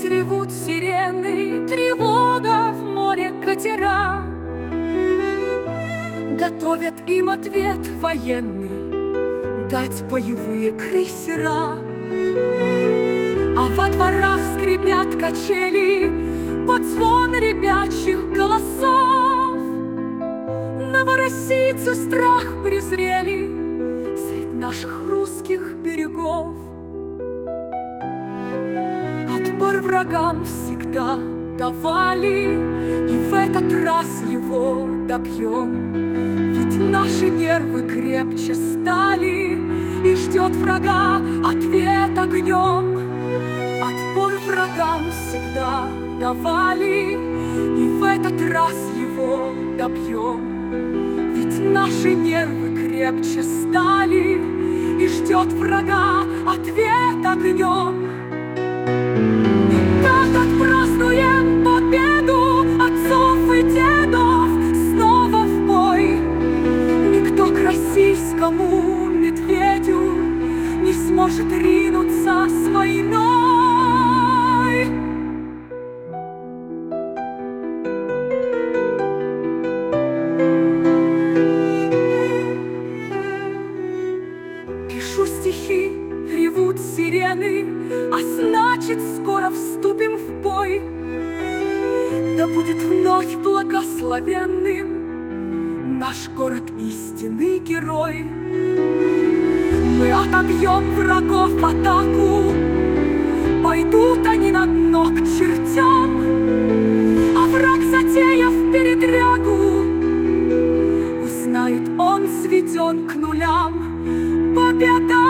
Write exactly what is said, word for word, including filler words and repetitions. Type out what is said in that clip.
Опять ревут сирены, тревога в море катера. Готовят им ответ военный, дать боевые крейсера. А во дворах скрипят качели под звон ребячих голосов. Новороссийцу страх презрели средь наших русских берегов. Отпор врагам всегда давали, и в этот раз его добьем. Ведь наши нервы крепче стали, и ждет врага ответ огнем. Отпор врагам всегда давали, и в этот раз его добьем. Ведь наши нервы крепче стали, и ждет врага ответ огнем. Так отпразднуем победу отцов и дедов снова в бой. Никто к российскому медведю не сможет ринуться с войной. Пишу стихи, ревут сирены, а значит, скоро вступим в бой. Да будет вновь благословенным наш город истинный герой. Мы отобьем врагов в атаку, пойдут они на дно к чертям. А враг, затеяв передрягу, узнает, он сведен к нулям. Победа!